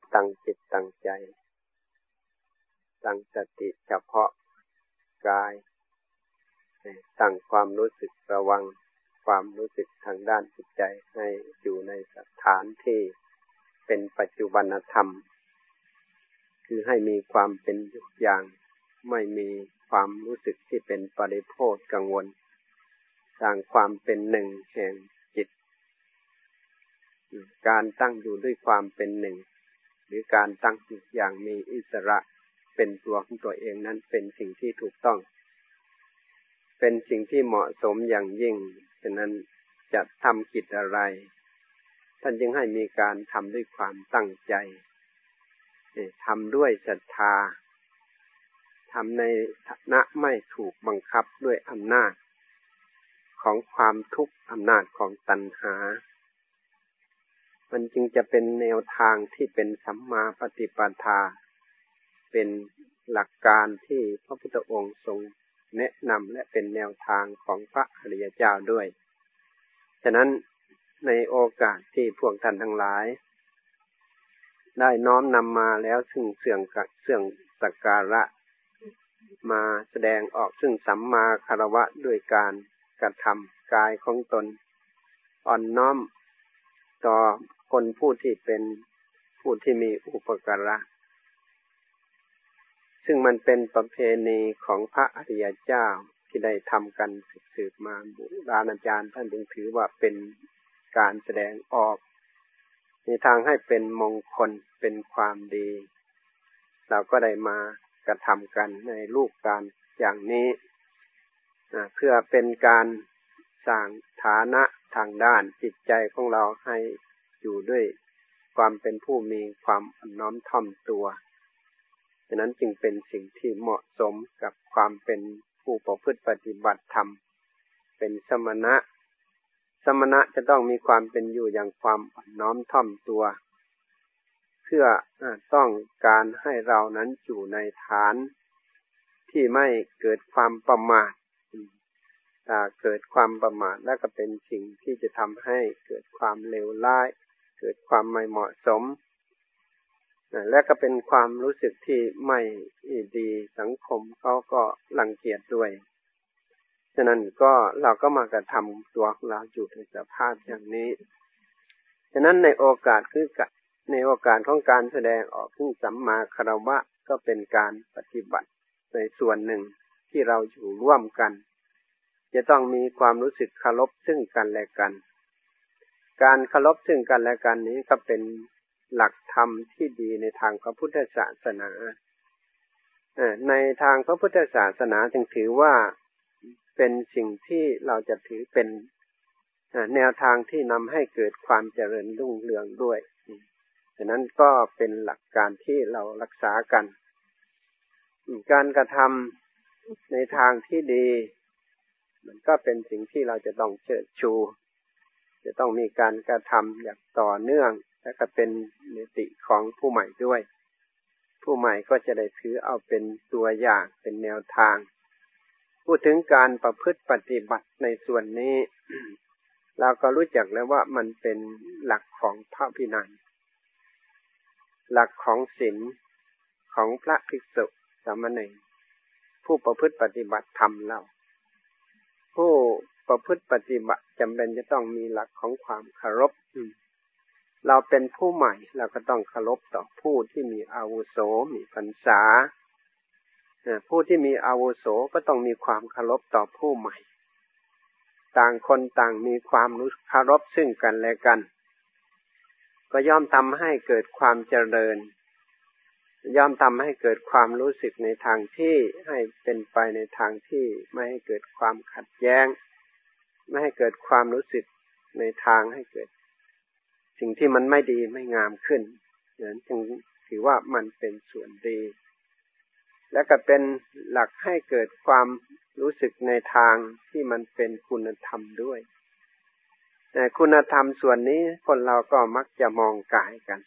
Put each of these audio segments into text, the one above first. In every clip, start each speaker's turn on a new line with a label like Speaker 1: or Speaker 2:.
Speaker 1: ตั้งจิตตั้งใจตั้งสติเฉพาะกายตั้งความรู้สึกระวังความรู้สึกทางด้านจิตใจให้อยู่ในสถานที่เป็นปัจจุบันธรรมคือให้มีความเป็นอยู่อย่างไม่มีความรู้สึกที่เป็นปริโภทกังวลสร้างความเป็นหนึ่งแห่งจิตการตั้งอยู่ด้วยความเป็นหนึ่งหรือการตั้งอยู่อย่างมีอิสระเป็นตัวของตัวเองนั้นเป็นสิ่งที่ถูกต้องเป็นสิ่งที่เหมาะสมอย่างยิ่งฉะนั้นจะทำกิจอะไรท่านจึงให้มีการทำด้วยความตั้งใจทำด้วยศรัทธาทำในฐานะไม่ถูกบังคับด้วยอำนาจของความทุกข์อำนาจของตัณหามันจึงจะเป็นแนวทางที่เป็นสัมมาปฏิปทาเป็นหลักการที่พระพุทธองค์ทรงแนะนำและเป็นแนวทางของพระอริยเจ้าด้วยฉะนั้นในโอกาสที่พวกท่านทั้งหลายได้น้อมนำมาแล้วซึ่งเสื่องสักการะมาแสดงออกซึ่งสัมมาคารวะด้วยการกระทำกายของตนอ่อนน้อมต่อคนผู้ที่เป็นผู้ที่มีอุปการะซึ่งมันเป็นประเพณีของพระอริยเจ้าที่ได้ทำกันสืบมาโบราณอาจารย์ท่านจึงถือว่าเป็นการแสดงออกในทางให้เป็นมงคลเป็นความดีเราก็ได้มากระทำกันในรูปการอย่างนี้เพื่อเป็นการสร้างฐานะทางด้านจิตใจของเราให้อยู่ด้วยความเป็นผู้มีความอ่อนน้อมถ่อมตัวฉะนั้นจึงเป็นสิ่งที่เหมาะสมกับความเป็นผู้ประพฤติปฏิบัติธรรมเป็นสมณะจะต้องมีความเป็นอยู่อย่างความอ่อนน้อมถ่อมตัวเพื่อต้องการให้เรานั้นอยู่ในฐานที่ไม่เกิดความประมาทเกิดความประมาทแล้วก็เป็นสิ่งที่จะทำให้เกิดความเลวร้ายเกิดความไม่เหมาะสมและก็เป็นความรู้สึกที่ไม่ดีสังคมเขาก็รังเกียจด้วยฉะนั้นเราก็มากระทำตัวของเราอยู่ในสภาพอย่างนี้ฉะนั้นในโอกาสของการแสดงออกซึ่งสัมมาคารวะก็เป็นการปฏิบัติในส่วนหนึ่งที่เราอยู่ร่วมกันจะต้องมีความรู้สึกเคารพซึ่งกันและกันการเคารพซึ่งกันและกันนี้ก็เป็นหลักธรรมที่ดีในทางพระพุทธศาสนาในทางพระพุทธศาสนาจึงถือว่าเป็นสิ่งที่เราจะถือเป็นแนวทางที่นำให้เกิดความเจริญรุ่งเรืองด้วยฉะนั้นก็เป็นหลักการที่เรารักษากันการกระทำในทางที่ดีมันก็เป็นสิ่งที่เราจะต้องเชิดชูจะต้องมีการกระทำอย่างต่อเนื่องและก็เป็นนิติของผู้ใหม่ด้วยผู้ใหม่ก็จะได้ถือเอาเป็นตัวอย่างเป็นแนวทางพูดถึงการประพฤติปฏิบัติในส่วนนี้ เราก็รู้จักแล้วว่ามันเป็นหลักของพระวินัยหลักของศีลของพระภิกษุสามเณรผู้ประพฤติปฏิบัติธรรมเราผู้ประพฤติปฏิบัติจำเป็นจะต้องมีหลักของความเคารพเราเป็นผู้ใหม่เราก็ต้องเคารพต่อผู้ที่มีอาวุโสมีพรรษาผู้ที่มีอาวุโสก็ต้องมีความเคารพต่อผู้ใหม่ต่างคนต่างมีความเคารพซึ่งกันและกันก็ย่อมทำให้เกิดความเจริญย่อมทำให้เกิดความรู้สึกในทางที่ให้เป็นไปในทางที่ไม่ให้เกิดความขัดแย้งไม่ให้เกิดความรู้สึกในทางให้เกิดสิ่งที่มันไม่ดีไม่งามขึ้นนั้นจึงถือว่ามันเป็นส่วนดีและก็เป็นหลักให้เกิดความรู้สึกในทางที่มันเป็นคุณธรรมด้วยแต่คุณธรรมส่วนนี้คนเราก็มักจะมองกายกัน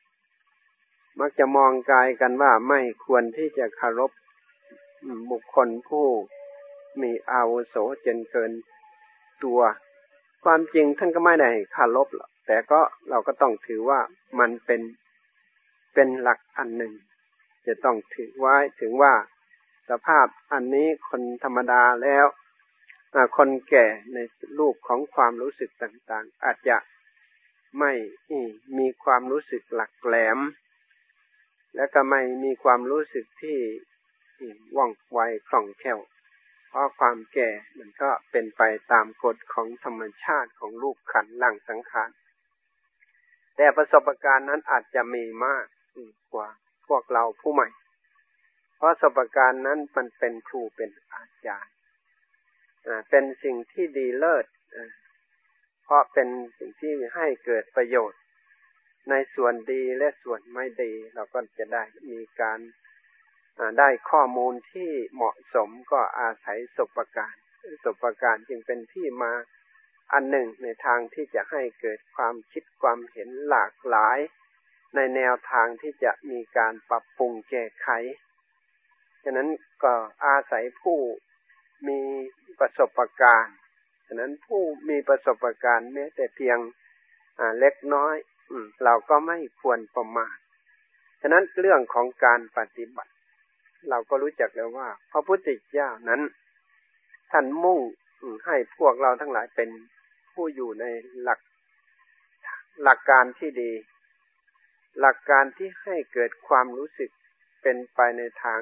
Speaker 1: ว่าไม่ควรที่จะเคารพบุคคลผู้มีอาวุโสจนเกินตัวความจริงท่านก็ไม่ได้เคารพหรอกแต่ก็เราก็ต้องถือว่ามันเป็นเป็นหลักอันหนึ่งจะต้องถือไว้ถึงว่าสภาพอันนี้คนธรรมดาแล้วคนแก่ในรูปของความรู้สึกต่างๆอาจจะไม่มีความรู้สึกหลักแหลมและก็ไม่มีความรู้สึกที่ว่องไวคล่องแคล่วเพราะความแก่มันก็เป็นไปตามกฎของธรรมชาติของรูปขันธ์ร่างสังขารแต่ประสบการณ์นั้นอาจจะมีมากกว่าพวกเราผู้ใหม่เพราะประสบการณ์นั้นมันเป็นครูเป็นอาจารย์เป็นสิ่งที่ดีเลิศเพราะเป็นสิ่งที่ให้เกิดประโยชน์ในส่วนดีและส่วนไม่ดีเราก็จะได้มีการได้ข้อมูลที่เหมาะสมก็อาศัยประสบการณ์จึงเป็นที่มาอันหนึ่งในทางที่จะให้เกิดความคิดความเห็นหลากหลายในแนวทางที่จะมีการปรับปรุงแก้ไขฉะนั้นก็อาศัยผู้มีประสบการณ์ฉะนั้นผู้มีประสบการณ์แม้แต่เพียงเล็กน้อยเราก็ไม่ควรประมาทฉะนั้นเรื่องของการปฏิบัติเราก็รู้จักแล้วว่าพระพุทธเจ้านั้นท่านมุ่งให้พวกเราทั้งหลายเป็นผู้อยู่ในหลักการที่ดีหลักการที่ให้เกิดความรู้สึกเป็นไปในทาง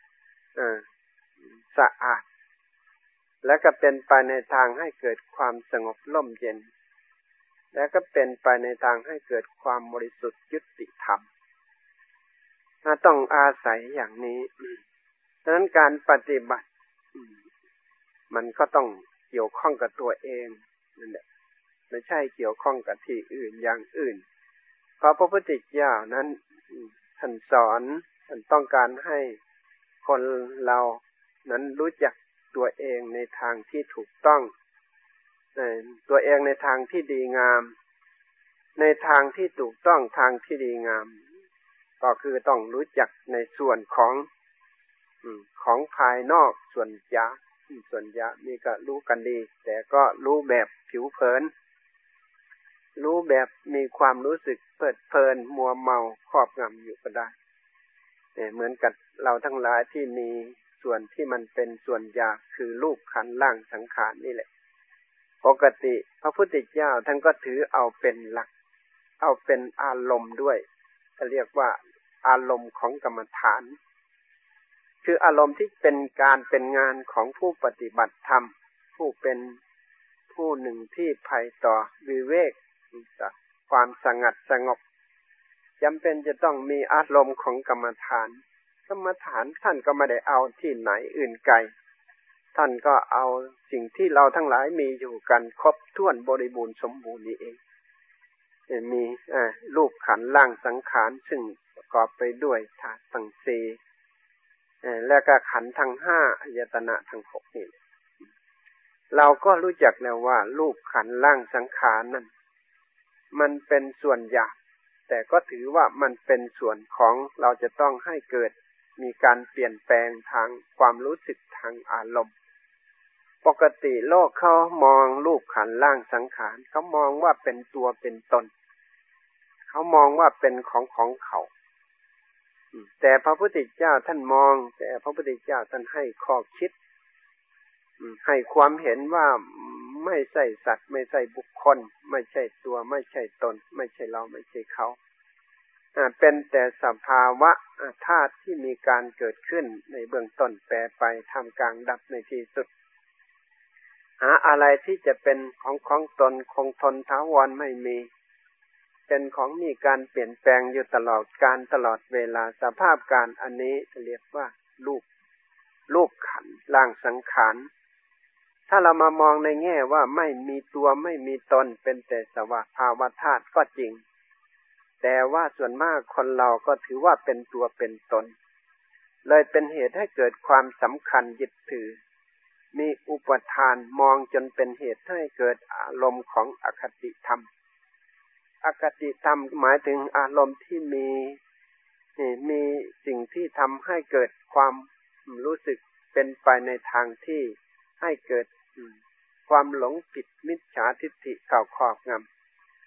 Speaker 1: สะอาดและก็เป็นไปในทางให้เกิดความสงบร่มเย็นและก็เป็นไปในทางให้เกิดความบริสุทธิ์ยุติธรรมต้องอาศัยอย่างนี้ดังนั้นการปฏิบัติมันก็ต้องเกี่ยวข้องกับตัวเองนั่นแหละไม่ใช่เกี่ยวข้องกับที่อื่นอย่างอื่นเพราะพระพุทธเจ้านั้นท่านสอนท่านต้องการให้คนเรานั้นรู้จักตัวเองในทางที่ถูกต้องตัวเองในทางที่ดีงามในทางที่ถูกต้องทางที่ดีงามก็คือต้องรู้จักในส่วนของภายนอกส่วนหยาบนี่ก็รู้กันดีแต่ก็รู้แบบผิวเผินรู้แบบมีความรู้สึกเพลิดเพลินมัวเมาครอบงำอยู่ก็ได้เหมือนกับเราทั้งหลายที่มีส่วนที่มันเป็นส่วนหยาบคือรูปขันธ์ร่างสังขารนี่แหละปกติพระพุทธเจ้าท่านก็ถือเอาเป็นหลักเอาเป็นอารมณ์ด้วยเขาเรียกว่าอารมณ์ของกรรมฐานคืออารมณ์ที่เป็นการเป็นงานของผู้ปฏิบัติธรรมผู้เป็นผู้หนึ่งที่ไผ่ต่อวิเวกความสงัดสงบจำเป็นจะต้องมีอารมณ์ของกรรมฐานท่านก็ไม่ได้เอาที่ไหนอื่นไกลท่านก็เอาสิ่งที่เราทั้งหลายมีอยู่กันครบถ้วนบริบูรณ์สมบูรณ์นี่เองมีรูปขันธ์ร่างสังขารซึ่งประกอบไปด้วยธาตุทั้งสี่แล้วก็ขันธ์ทั้งห้าอายตนะทั้งหกนี่เราก็รู้จักแล้วว่ารูปขันธ์ร่างสังขารนั้นมันเป็นส่วนหยาบแต่ก็ถือว่ามันเป็นส่วนของเราจะต้องให้เกิดมีการเปลี่ยนแปลงทางความรู้สึกทางอารมณ์ปกติโลกเขามองรูปขันธ์ร่างสังขารเขามองว่าเป็นตัวเป็นตนเขามองว่าเป็นของเขาแต่พระพุทธเจ้าท่านให้ข้อคิดให้ความเห็นว่าไม่ใช่สัตว์ไม่ใช่บุคคลไม่ใช่ตัวไม่ใช่ตนไม่ใช่เราไม่ใช่เขาเป็นแต่สภาวะธาตุที่มีการเกิดขึ้นในเบื้องต้นแปรไปทำกลางดับในที่สุดหาอะไรที่จะเป็นของตนคงทนถาวรไม่มีเป็นของมีการเปลี่ยนแปลงอยู่ตลอดการตลอดเวลาสภาพการอันนี้เรียกว่ารูปขันธ์ร่างสังขารถ้าเรามามองในแง่ว่าไม่มีตัวไม่มีตนเป็นแต่สภาวะธาตุก็จริงแต่ว่าส่วนมากคนเราก็ถือว่าเป็นตัวเป็นตนเลยเป็นเหตุให้เกิดความสำคัญยึดถือมีอุปทานมองจนเป็นเหตุให้เกิดอารมณ์ของอคติธรรมอคติธรรมหมายถึงอารมณ์ที่มีสิ่งที่ทำให้เกิดความรู้สึกเป็นไปในทางที่ให้เกิดความหลงผิดมิจฉาทิฏฐิเข้าครอบงำ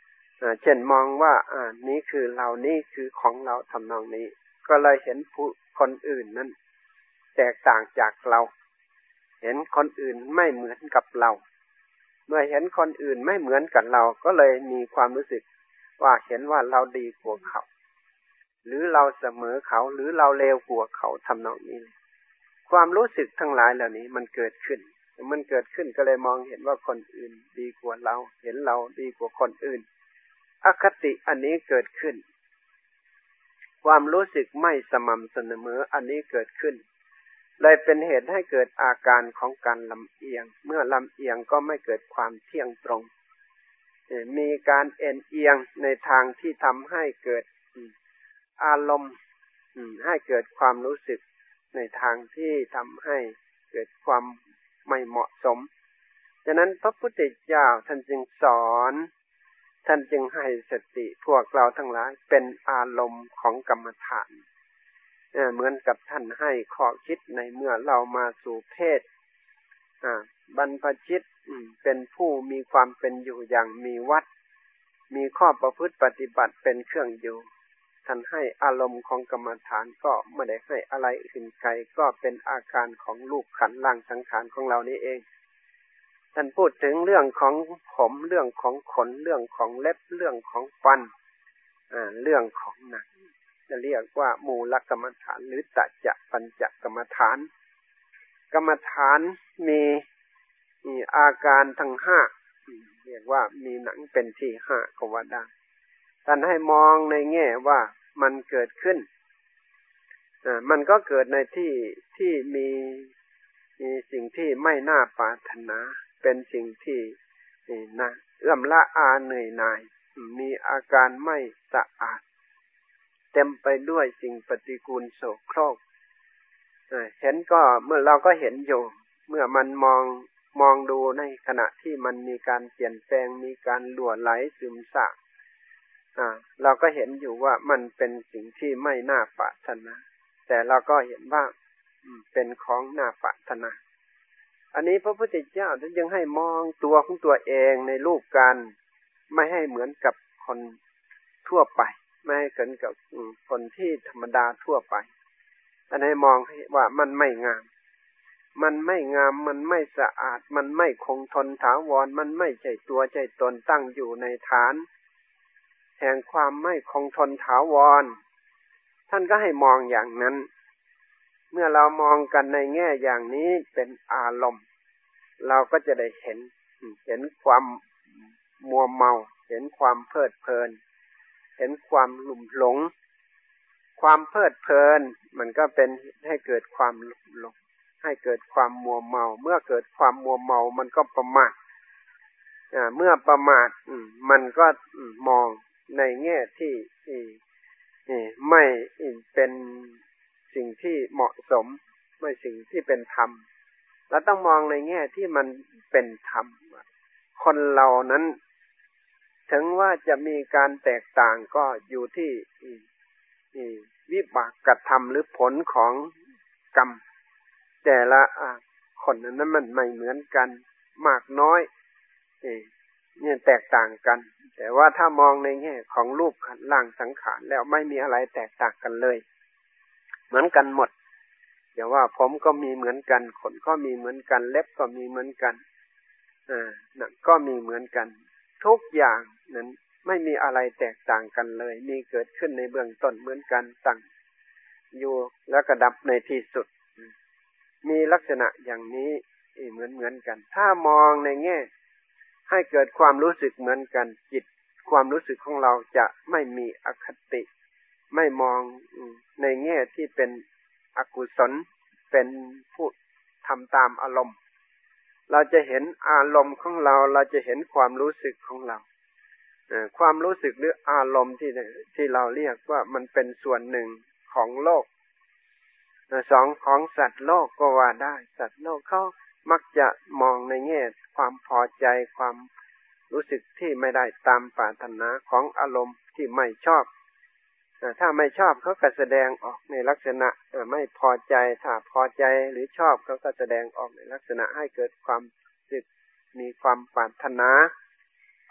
Speaker 1: เช่นมองว่านี้คือเรานี่คือของเราทำนองนี้ก็เลยเห็นผู้คนอื่นนั้นแตกต่างจากเราเห็นคนอื่นไม่เหมือนกับเราเมื่อเห็นคนอื่นไม่เหมือนกับเราก็เลยมีความรู้สึกว่าเห็นว่าเราดีกว่าเขาหรือเราเสมอเขาหรือเราเลวกว่าเขาทำนองนี้ความรู้สึกทั้งหลายเหล่านี้มันเกิดขึ้นก็เลยมองเห็นว่าคนอื่นดีกว่าเราเห็นเราดีกว่าคนอื่นอคติอันนี้เกิดขึ้นความรู้สึกไม่สม่ำเสมออันนี้เกิดขึ้นเลยเป็นเหตุให้เกิดอาการของการลำเอียงเมื่อลำเอียงก็ไม่เกิดความเที่ยงตรงมีการเอ็นเอียงในทางที่ทำให้เกิดอารมณ์ให้เกิดความรู้สึกในทางที่ทำให้เกิดความไม่เหมาะสมฉะนั้นพระพุทธเจ้าท่านจึงสอนท่านจึงให้สติพวกเราทั้งหลายเป็นอารมณ์ของกรรมฐานเหมือนกับท่านให้ข้อคิดในเมื่อเรามาสู่เพศบรรพชิตเป็นผู้มีความเป็นอยู่อย่างมีวัดมีข้อประพฤติปฏิบัติเป็นเครื่องอยู่ท่านให้อารมณ์ของกรรมฐานก็ไม่ได้ให้อะไรอื่นไกลก็เป็นอาการของรูปขันธ์ร่างสังขารของเรานี่เองท่านพูดถึงเรื่องของผมเรื่องของขนเรื่องของเล็บเรื่องของฟันเรื่องของหนังจะเรียกว่ามูลกรรมฐานหรือตัจจะปัญจกรรมฐานกรรมฐานมีอาการทั้งห้าเรียกว่ามีหนังเป็นที่ห้าก็ว่าได้ท่านให้มองในแง่ว่ามันเกิดขึ้นมันก็เกิดในที่มีสิ่งที่ไม่น่าปรารถนาเป็นสิ่งที่น่าเอื้อมละอาเหนื่อยหน่ายมีอาการไม่สะอาดเต็มไปด้วยสิ่งปฏิกูลโสโครกเห็นก็เมื่อเราก็เห็นอยู่เมื่อมันมองดูในขณะที่มันมีการเปลี่ยนแปลงมีการหลั่วไหลซึมซาบเราก็เห็นอยู่ว่ามันเป็นสิ่งที่ไม่น่าปรารถนาแต่เราก็เห็นว่าเป็นของน่าปรารถนาอันนี้พระพุทธเจ้าท่านยังให้มองตัวของตัวเองในรูปการไม่ให้เหมือนกับคนทั่วไปไม่ให้เหมือนกับคนที่ธรรมดาทั่วไปอันให้มองว่ามันไม่งามมันไม่สะอาดมันไม่คงทนถาวรมันไม่ใช่ตัวใช่ตนตั้งอยู่ในฐานแห่งความไม่คงทนถาวรท่านก็ให้มองอย่างนั้นเมื่อเรามองกันในแง่อย่างนี้เป็นอารมณ์เราก็จะได้เห็นความมัวเมาเห็นความเพลิดเพลินเห็นความลุ่มหลงความเพลิดเพลินมันก็เป็นให้เกิดความลุ่มหลงให้เกิดความมัวเมาเมื่อเกิดความมัวเมามันก็ประมาทเมื่อประมาทมันก็มองในแง่ที่ไม่เป็นสิ่งที่เหมาะสมไม่สิ่งที่เป็นธรรมเราต้องมองในแง่ที่มันเป็นธรรมคนเรานั้นถึงว่าจะมีการแตกต่างก็อยู่ที่วิบากกธรรมหรือผลของกรรมแต่ละคนนั้นมันไม่เหมือนกันมากน้อยเนี่ยแตกต่างกันแต่ว่าถ้ามองในแง่ของรูปขันธ์ร่างสังขารแล้วไม่มีอะไรแตกต่างกันเลยเหมือนกันหมดอย่าว่าผมก็มีเหมือนกันขนก็มีเหมือนกันเล็บก็มีเหมือนกันหนังก็มีเหมือนกันทุกอย่างนั้นไม่มีอะไรแตกต่างกันเลยมีเกิดขึ้นในเบื้องต้นเหมือนกันตั้งอยู่แล้วก็ดับในที่สุดมีลักษณะอย่างนี้เหมือนกันถ้ามองในแง่ให้เกิดความรู้สึกเหมือนกันจิตความรู้สึกของเราจะไม่มีอคติไม่มองในแง่ที่เป็นอกุศลเป็นผู้ทำตามอารมณ์เราจะเห็นอารมณ์ของเราจะเห็นความรู้สึกของเราความรู้สึกหรืออารมณ์ที่เราเรียกว่ามันเป็นส่วนหนึ่งของโลกสองของสัตว์โลกก็ว่าได้สัตว์โลกเขามักจะมองในแง่ความพอใจความรู้สึกที่ไม่ได้ตามปรารถนาของอารมณ์ที่ไม่ชอบถ้าไม่ชอบเขาก็แสดงออกในลักษณะไม่พอใจถ้าพอใจหรือชอบเขาก็แสดงออกในลักษณะให้เกิดความรู้สึกมีความปรารถนา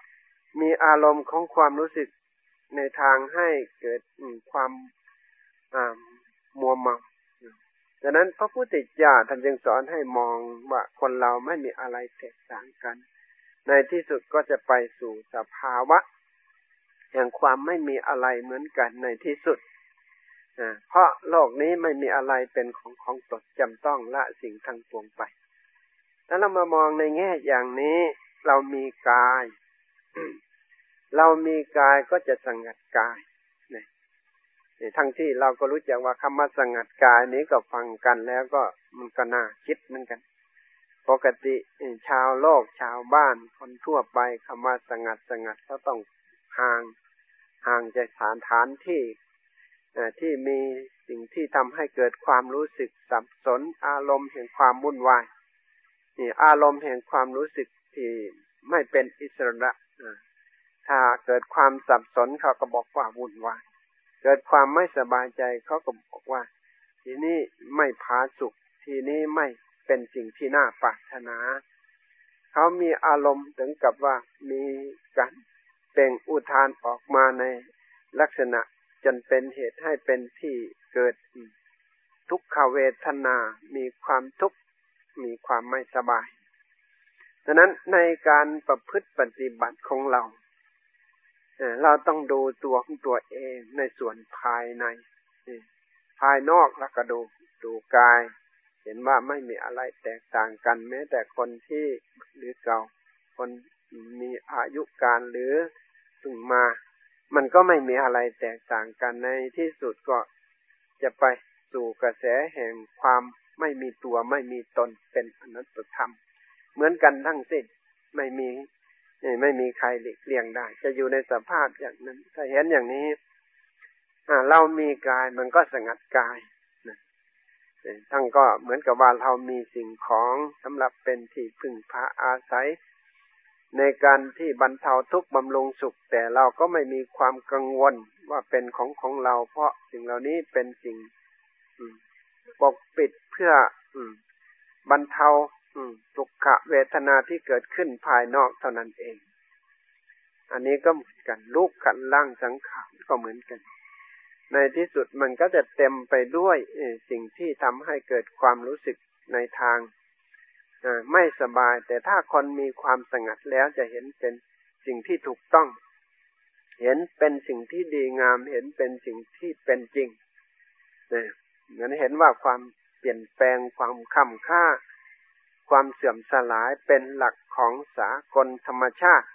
Speaker 1: มีอารมณ์ของความรู้สึกในทางให้เกิดความมัวเมาดังนั้นพระพุทธเจ้าท่านจึงสอนให้มองว่าคนเราไม่มีอะไรแตกต่างกันในที่สุดก็จะไปสู่สภาวะแห่งความไม่มีอะไรเหมือนกันในที่สุดเพราะโลกนี้ไม่มีอะไรเป็นของตนจำต้องละสิ่งทั้งปวงไปแล้วเรามามองในแง่อย่างนี้เรามีกาย เรามีกายก็จะสงัดกายทั้งที่เราก็รู้จักว่าคำว่าสงัดกายนี้ก็ฟังกันแล้วก็มันก็น่าคิดเหมือนกันปกติชาวโลกชาวบ้านคนทั่วไปคำว่าสงัดเขาต้องห่างจากฐานที่มีสิ่งที่ทำให้เกิดความรู้สึกสับสนอารมณ์แห่งความวุ่นวายนี่อารมณ์แห่งความรู้สึกที่ไม่เป็นอิสระถ้าเกิดความสับสนเขาก็บอกว่าวุ่นวายเกิดความไม่สบายใจเขาก็บอกว่าทีนี้ไม่ผาสุกทีนี้ไม่เป็นสิ่งที่น่าปรารถนาเขามีอารมณ์ถึงกับว่ามีการเปล่งอุทานออกมาในลักษณะจนเป็นเหตุให้เป็นที่เกิดทุกขเวทนามีความทุกข์มีความไม่สบายดังนั้นในการประพฤติปฏิบัติของเราต้องดูตัวของตัวเองในส่วนภายในภายนอกแล้วก็ดูกายเห็นว่าไม่มีอะไรแตกต่างกันแม้แต่คนที่หรือเก่าคนมีอายุการหรือเพิ่งมามันก็ไม่มีอะไรแตกต่างกันในที่สุดก็จะไปสู่กระแสแห่งความไม่มีตัวไม่มีตนเป็นอนัตตธรรมเหมือนกันทั้งสิ้นไม่มีใครหลีกเลี่ยงได้จะอยู่ในสภาพอย่างนั้นถ้าเห็นอย่างนี้เรามีกายมันก็สงัดกายทั้งก็เหมือนกับว่าเรามีสิ่งของสำหรับเป็นที่พึ่งพาอาศัยในการที่บรรเทาทุกข์บำรุงสุขแต่เราก็ไม่มีความกังวลว่าเป็นของเราเพราะสิ่งเหล่านี้เป็นสิ่งปกปิดเพื่อบรรเทาทุกขเวทนาที่เกิดขึ้นภายนอกเท่านั้นเองอันนี้ก็เหมือนกันรูปขันธ์ร่างสังขารก็เหมือนกันในที่สุดมันก็จะเต็มไปด้วยสิ่งที่ทำให้เกิดความรู้สึกในทางไม่สบายแต่ถ้าคนมีความสงัดแล้วจะเห็นเป็นสิ่งที่ถูกต้องเห็นเป็นสิ่งที่ดีงามเห็นเป็นสิ่งที่เป็นจริงเหมือนเห็นว่าความเปลี่ยนแปลงความค่ำค่าความเสื่อมสลายเป็นหลักของสากลธรรมชาติ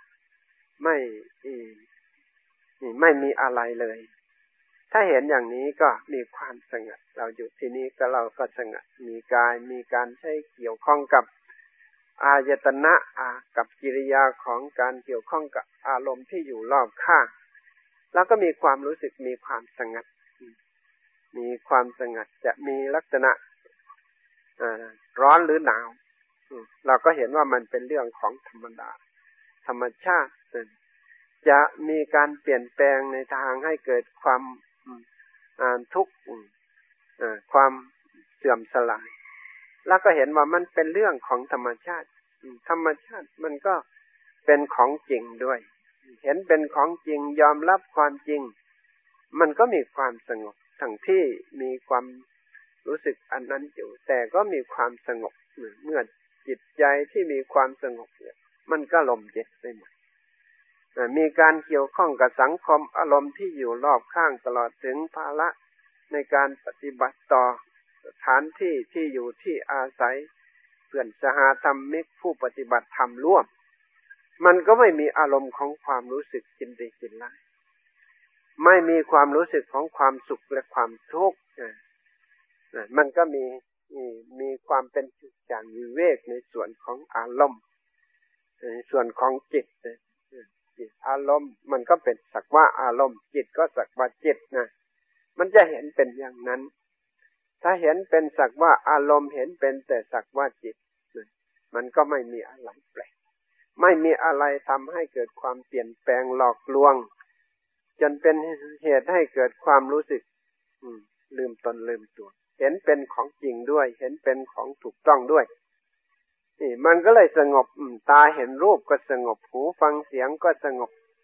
Speaker 1: ไม่มีอะไรเลยถ้าเห็นอย่างนี้ก็มีความสงัดเราอยู่ที่นี้ก็เราก็สงัดมีกายมีการใช้เกี่ยวข้องกับอายตนะกับกิริยาของการเกี่ยวข้องกับอารมณ์ที่อยู่รอบข้างแล้วก็มีความรู้สึกมีความสงัดมีความสงัดจะมีลักษณะร้อนหรือหนาวเราก็เห็นว่ามันเป็นเรื่องของธรรมดาธรรมชาติจะมีการเปลี่ยนแปลงในทางให้เกิดความทุกข์ความเสื่อมสลายแล้วก็เห็นว่ามันเป็นเรื่องของธรรมชาติธรรมชาติมันก็เป็นของจริงด้วยเห็นเป็นของจริงยอมรับความจริงมันก็มีความสงบทั้งที่มีความรู้สึกอันนั้นอยู่แต่ก็มีความสงบเมื่อจิตใจที่มีความสงบเนี่ยมันก็ลมเย็นไปหมดมีการเกี่ยวข้องกับสังคมอารมณ์ที่อยู่รอบข้างตลอดถึงภาระในการปฏิบัติต่อสถานที่ที่อยู่ที่อาศัยเพื่อนสหธรรมิกผู้ปฏิบัติธรรมร่วมมันก็ไม่มีอารมณ์ของความรู้สึกยินดียินร้ายไม่มีความรู้สึกของความสุขและความทุกข์มันก็มีความเป็นจุดอย่างวิเวกในส่วนของอารมณ์ในส่วนของจิตอารมณ์มันก็เป็นสักว่าอารมณ์จิตก็สักว่าจิตนะมันจะเห็นเป็นอย่างนั้นถ้าเห็นเป็นสักว่าอารมณ์เห็นเป็นแต่สักว่าจิตมันก็ไม่มีอะไรแปลกไม่มีอะไรทำให้เกิดความเปลี่ยนแปลงหลอกลวงจนเป็นเหตุให้เกิดความรู้สึกลืมตนลืมตัวเห็นเป็นของจริงด้วยเห็นเป็นของถูกต้องด้วยนี่มันก็เลยสงบตาเห็นรูปก็สงบหูฟังเสียงก็สงบ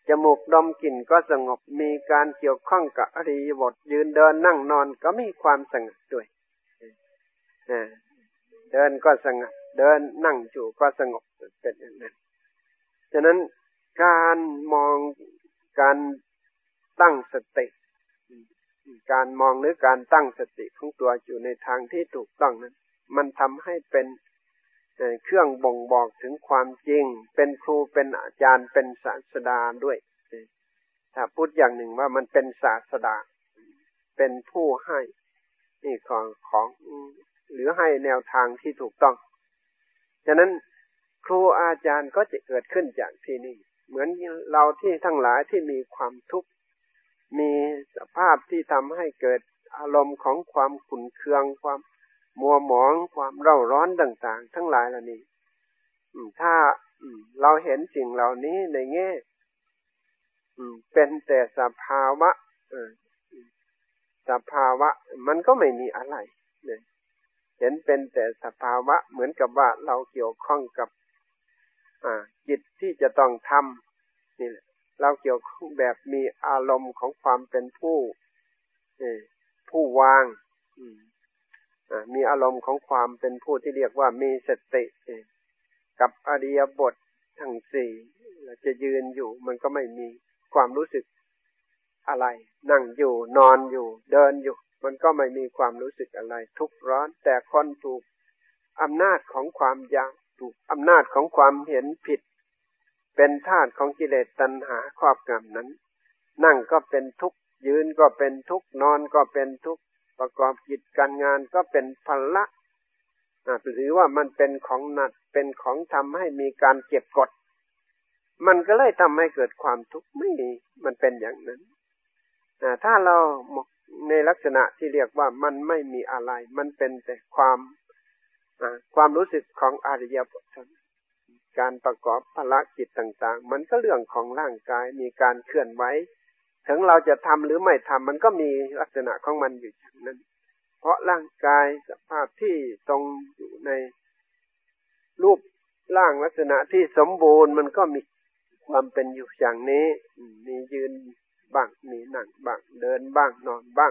Speaker 1: จมูกดมกลิ่นก็สงบมีการเกี่ยวข้องกับอริยบทยืนเดินนั่งนอนก็มีความสงบด้วยเดินก็สงบเดินนั่งอยู่ก็สงบเป็นอย่างนั้นฉะนั้นการมองการตั้งสติการมองหรือการตั้งสติของตัวอยู่ในทางที่ถูกต้องนั้นมันทำให้เป็นเครื่องบ่งบอกถึงความจริงเป็นครูเป็นอาจารย์เป็นศาสดาด้วยถ้าพูดอย่างหนึ่งว่ามันเป็นศาสดาเป็นผู้ให้นี่ของหรือให้แนวทางที่ถูกต้องฉะนั้นครูอาจารย์ก็จะเกิดขึ้นจากที่นี่เหมือนเราที่ทั้งหลายที่มีความทุกข์มีสภาพที่ทำให้เกิดอารมณ์ของความขุ่นเคืองความมัวหมองความเร่าร้อนต่างๆทั้งหลายเหล่านี้ถ้าเราเห็นสิ่งเหล่านี้ในแง่เป็นแต่สภาวะสภาวะมันก็ไม่มีอะไรเนี่ยเห็นเป็นแต่สภาวะเหมือนกับว่าเราเกี่ยวข้องกับจิตที่จะต้องทำนี่แหละเราเกี่ยวข้องแบบมีอารมณ์ของความเป็นผู้วางมีอารมณ์ของความเป็นผู้ที่เรียกว่ามีสติกับอริยบททั้งสี่เราจะยืนอยู่มันก็ไม่มีความรู้สึกอะไรนั่งอยู่นอนอยู่เดินอยู่มันก็ไม่มีความรู้สึกอะไรทุกข์ร้อนแต่คนถูกอำนาจของความอยากถูกอำนาจของความเห็นผิดเป็นทาสของกิเลสตัณหาครอบงำนั้นนั่งก็เป็นทุกข์ยืนก็เป็นทุกข์นอนก็เป็นทุกข์ประกอบกิจการงานก็เป็นภาระหรือว่ามันเป็นของหนักเป็นของทำให้มีการเก็บกดมันก็เลยทำให้เกิดความทุกข์ไม่มีมันเป็นอย่างนั้นถ้าเราในลักษณะที่เรียกว่ามันไม่มีอะไรมันเป็นแต่ความรู้สึกของอริยบทการประกอบภารกิจต่างๆมันก็เรื่องของร่างกายมีการเคลื่อนไหวถึงเราจะทำหรือไม่ทำมันก็มีลักษณะของมันอยู่อย่างนั้นเพราะร่างกายสภาพที่ทรงอยู่ในรูปร่างลักษณะที่สมบูรณ์มันก็มีความเป็นอยู่อย่างนี้มียืนบ้างมีนั่งบ้างเดินบ้างนอนบ้าง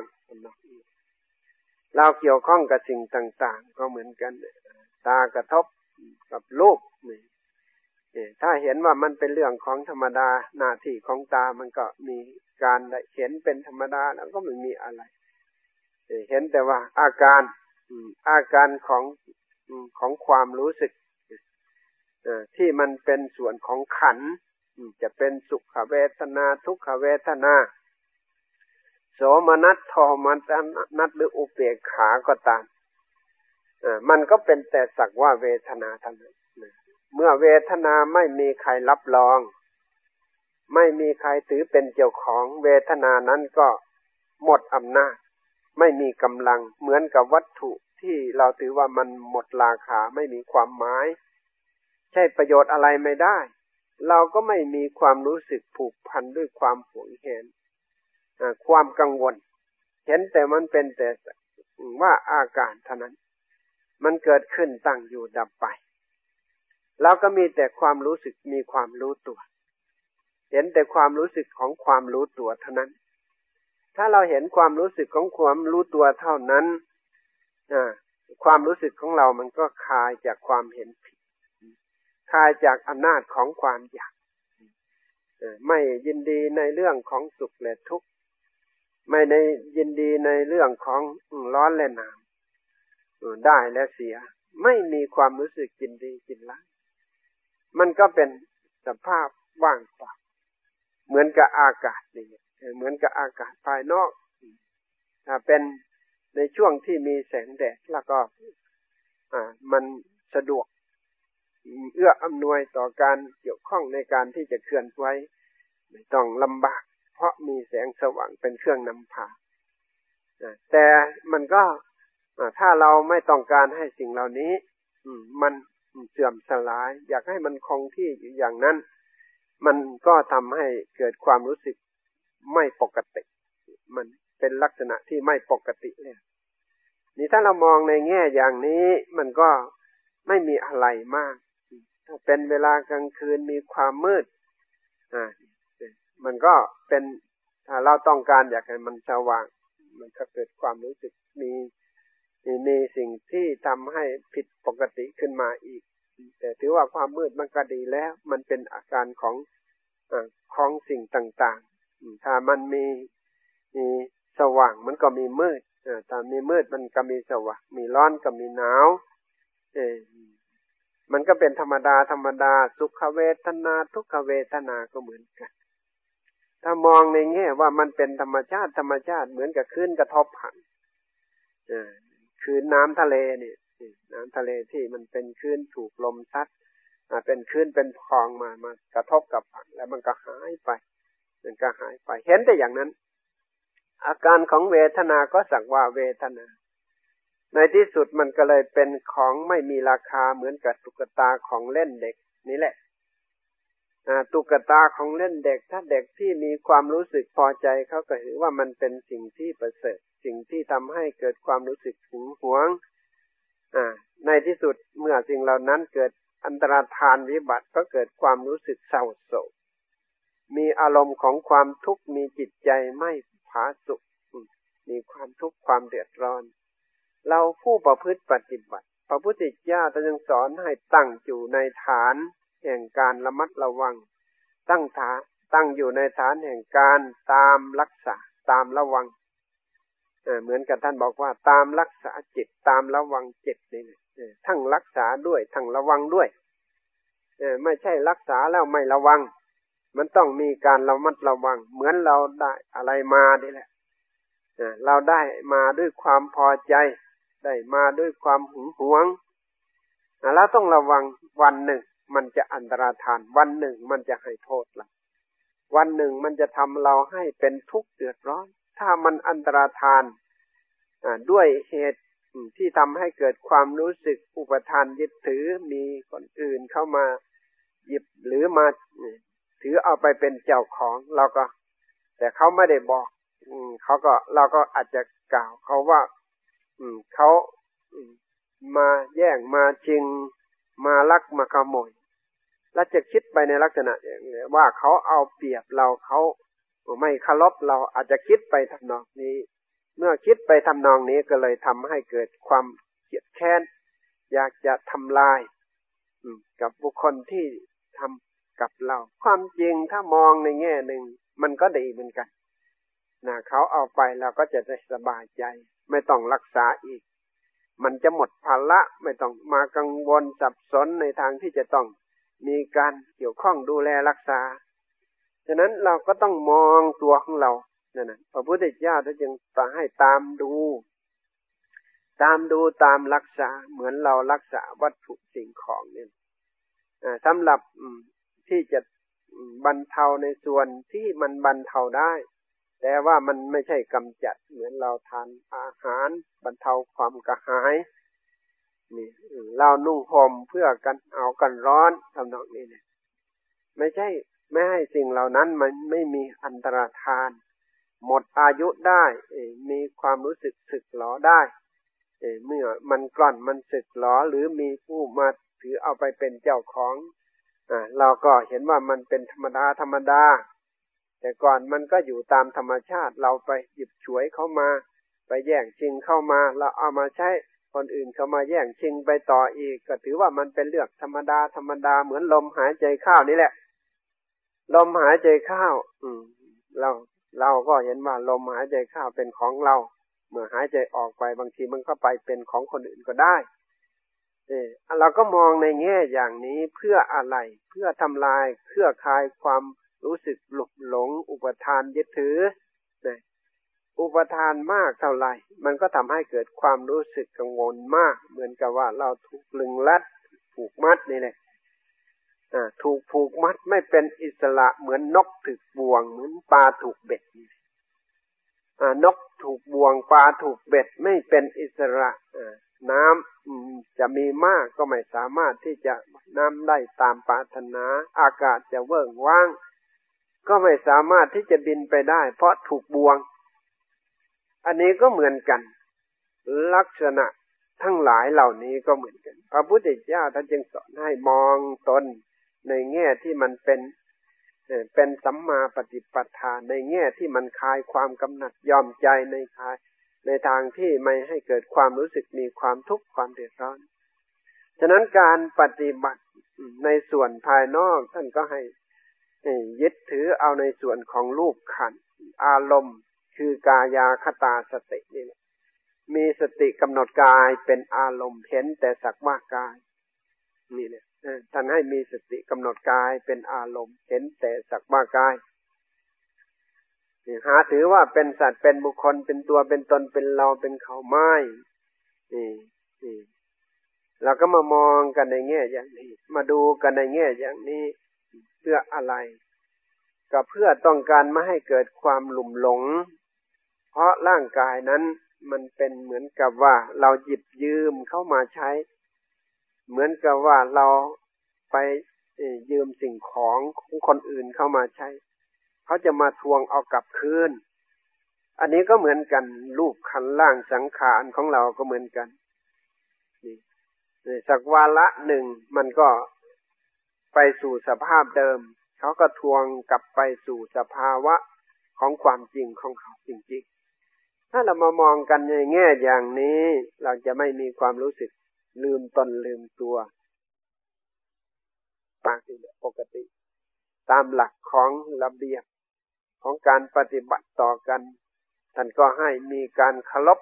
Speaker 1: เราเกี่ยวข้องกับสิ่งต่างๆก็เหมือนกันตากระทบกับรูปถ้าเห็นว่ามันเป็นเรื่องของธรรมดาหน้าที่ของตามันก็มีการได้เห็นเป็นธรรมดาแล้วก็ไม่มีอะไรเห็นแต่ว่าอาการของความรู้สึกที่มันเป็นส่วนของขันธ์จะเป็นสุขเวทนาทุกขเวทนาโสมนัสโทมนัสหรืออุเบกขาก็ตามมันก็เป็นแต่สักว่าเวทนาเท่านั้นเมื่อเวทนาไม่มีใครรับรองไม่มีใครถือเป็นเจ้าของเวทนานั้นก็หมดอำนาจไม่มีกำลังเหมือนกับวัตถุที่เราถือว่ามันหมดราคาไม่มีความหมายใช่ประโยชน์อะไรไม่ได้เราก็ไม่มีความรู้สึกผูกพันด้วยความหวงแหนความกังวลเห็นแต่มันเป็นแต่ว่าอาการเท่านั้นมันเกิดขึ้นตั้งอยู่ดับไปเราก็มีแต่ความรู้สึกมีความรู้ตัวเห็นแต่ความรู้สึกของความรู้ตัวเท่านั้นถ้าเราเห็นความรู้สึกของความรู้ตัวเท่านั้นความรู้สึกของเรามันก็คลายจากความเห็นผิดคลายจากอำนาจของความอยากไม่ยินดีในเรื่องของสุขและทุกข์ไม่ในยินดีในเรื่องของร้อนและหนาวได้และเสียไม่มีความรู้สึกยินดียินร้ายมันก็เป็นสภาพว่างเปล่าเหมือนกับอากาศนี่เหมือนกับอากาศภายนอกเป็นในช่วงที่มีแสงแดดแล้วก็มันสะดวกเอื้ออำนวยต่อการเกี่ยวข้องในการที่จะเคลื่อนไหวไม่ต้องลำบากเพราะมีแสงสว่างเป็นเครื่องนำพาแต่มันก็ถ้าเราไม่ต้องการให้สิ่งเหล่านี้มันเสื่อมสลายอยากให้มันคงที่อยู่อย่างนั้นมันก็ทำให้เกิดความรู้สึกไม่ปกติมันเป็นลักษณะที่ไม่ปกติเลยนี่ถ้าเรามองในแง่อย่างนี้มันก็ไม่มีอะไรมากถ้าเป็นเวลากลางคืนมีความมืดมันก็เป็นถ้าเราต้องการอยากให้มันสว่างมันก็เกิดความรู้สึกมีสิ่งที่ทำให้ผิดปกติขึ้นมาอีกแต่ถือว่าความมืดมันก็ดีแล้วมันเป็นอาการของสิ่งต่างๆถ้ามันมีสว่างมันก็มีมืดถ้ามีมืดมันก็มีสว่างมีร้อนก็มีหนาวมันก็เป็นธรรมดาสุขเวทนาทุกขเวทนาก็เหมือนกันถ้ามองในแง่ว่ามันเป็นธรรมชาติเหมือนกับคลื่นกระทบหันคลื่นน้ำทะเลนี่น้ำทะเลที่มันเป็นคลื่นถูกลมซัดเป็นคลื่นเป็นพองมากระทบกับฝั่งแล้วมันก็หายไปเห็นแต่อย่างนั้นอาการของเวทนาก็สักว่าเวทนาในที่สุดมันก็เลยเป็นของไม่มีราคาเหมือนกับตุ๊กตาของเล่นเด็กนี่แหละตุ๊กตาของเล่นเด็กถ้าเด็กที่มีความรู้สึกพอใจเขาก็ถือว่ามันเป็นสิ่งที่ประเสริฐสิ่งที่ทำให้เกิดความรู้สึกหึงหวงในที่สุดเมื่อสิ่งเหล่านั้นเกิดอันตรธานวิบัติก็เกิดความรู้สึกเศร้าโศกมีอารมณ์ของความทุกข์มีจิตใจไม่ผาสุกมีความทุกข์ความเดือดร้อนเราผู้ประพฤติปฏิบัติพระพุทธเจ้าท่านยังสอนให้ตั้งอยู่ในฐานแห่งการระมัดระวังตั้งอยู่ในฐานแห่งการตามรักษาตามระวังเหมือนกับท่านบอกว่าตามรักษาจิตตามระวังจิตนี่ทั้งรักษาด้วยทั้งระวังด้วยไม่ใช่รักษาแล้วไม่ระวังมันต้องมีการระมัดระวังเหมือนเราได้อะไรมานี่แหละเราได้มาด้วยความพอใจได้มาด้วยความหึงหวงเราต้องระวังวันหนึ่งมันจะอันตรธานวันหนึ่งมันจะให้โทษเราวันหนึ่งมันจะทำเราให้เป็นทุกข์เดือดร้อนถ้ามันอันตรธานด้วยเหตุที่ทำให้เกิดความรู้สึกอุปทานยึดถือมีคนอื่นเข้ามาหยิบหรือมาถือเอาไปเป็นเจ้าของเราก็แต่เขาไม่ได้บอกเราก็อาจจะกล่าวเขาว่าเขามาแย่งมาชิงมาลักมาขโมยแล้วจะคิดไปในลักษณะอย่างนี้ว่าเขาเอาเปรียบเราเขาไม่เคารพเราอาจจะคิดไปทำนองนี้เมื่อคิดไปทำนองนี้ก็เลยทำให้เกิดความเกลียดแค้นอยากจะทำลายกับบุคคลที่ทำกับเราความจริงถ้ามองในแง่หนึ่งมันก็ดีเหมือนกันเขาเอาไปเราก็จะได้สบายใจไม่ต้องรักษาอีกมันจะหมดภาระไม่ต้องมากังวลสับสนในทางที่จะต้องมีการเกี่ยวข้องดูแลรักษาฉะนั้นเราก็ต้องมองตัวของเรานั่นน่ะพระพุทธเจ้าท่านจึงให้ตามดูตามรักษาเหมือนเรารักษาวัตถุสิ่งของเนี่ยสำหรับที่จะบรรเทาในส่วนที่มันบรรเทาได้แต่ว่ามันไม่ใช่กำจัดเหมือนเราทานอาหารบรรเทาความกระหายนี่เรานุ่งห่มเพื่อกันเอากันร้อนทำนองนี้เนี่ยไม่ให้สิ่งเหล่านั้นมันไม่มีอันตรธานหมดอายุได้มีความรู้สึกสึกหรอได้เมื่อมันกร่อนมันสึกหรอหรือมีผู้มาถือเอาไปเป็นเจ้าของเราก็เห็นว่ามันเป็นธรรมดาแต่ก่อนมันก็อยู่ตามธรรมชาติเราไปหยิบฉวยเข้ามาไปแย่งชิงเข้ามาเราเอามาใช้คนอื่นเข้ามาแย่งชิงไปต่ออีกก็ถือว่ามันเป็นเรื่องธรรมดาเหมือนลมหายใจเข้านี่แหละลมหายใจเข้าเราก็เห็นว่าลมหายใจเข้าเป็นของเราเมื่อหายใจออกไปบางทีมันก็ไปเป็นของคนอื่นก็ได้เราก็มองในแง่อย่างนี้เพื่ออะไรเพื่อทำลายเครือข่ายความรู้สึกหลงอุปทานยึดถืออุปทานมากเท่าไหร่มันก็ทำให้เกิดความรู้สึกกังวลมากเหมือนกับว่าเราถูกลึงลัดผูกมัดนี่แหละถูกผูกมัดไม่เป็นอิสระเหมือนนกถูกบ่วงเหมือนปลาถูกเบ็ดนกถูกบ่วงปลาถูกเบ็ดไม่เป็นอิสระน้ำจะมีมากก็ไม่สามารถที่จะน้ำได้ตามปรารถนาอากาศจะเวิ้งว้างก็ไม่สามารถที่จะบินไปได้เพราะถูกบ่วงอันนี้ก็เหมือนกันลักษณะทั้งหลายเหล่านี้ก็เหมือนกันพระพุทธเจ้าท่านจึงสอนให้มองตนในแง่ที่มันเป็นเป็นสัมมาปฏิปทาในแง่ที่มันคลายความกำหนัดยอมใจในทางที่ไม่ให้เกิดความรู้สึกมีความทุกข์ความเดือดร้อนฉะนั้นการปฏิบัติในส่วนภายนอกท่านก็ให้ยึดถือเอาในส่วนของรูปขันธ์อารมณ์คือกายาคตาสตินี่มีสติกำหนดกายเป็นอารมณ์เห็นแต่สักว่ากายนี่เนี่ยท่านให้มีสติกำหนดกายเป็นอารมณ์เห็นแต่สักว่ากายหาถือว่าเป็นสัตว์เป็นบุคคลเป็นตัวเป็นตนเป็นเราเป็นเขาไม่เราก็มามองกันในแง่อย่างนี้มาดูกันในแง่อย่างนี้เพื่ออะไรก็เพื่อต้องการไม่ให้เกิดความหลุ่มหลงเพราะร่างกายนั้นมันเป็นเหมือนกับว่าเราหยิบยืมเข้ามาใช้เหมือนกับว่าเราไปยืมสิ่งของคนอื่นเข้ามาใช้เขาจะมาทวงเอากลับคืนอันนี้ก็เหมือนกันรูปขันธ์ร่างสังขารของเราก็เหมือนกันนี่สักวาระหนึ่งมันก็ไปสู่สภาพเดิมเขาก็ทวงกลับไปสู่สภาวะของความจริงของเขาจริงๆถ้าเรามามองกันในแง่อย่างนี้เราจะไม่มีความรู้สึกลืมตนลืมตัวปกติตามหลักของระเบียบของการปฏิบัติต่อกันท่านก็ให้มีการเคารพ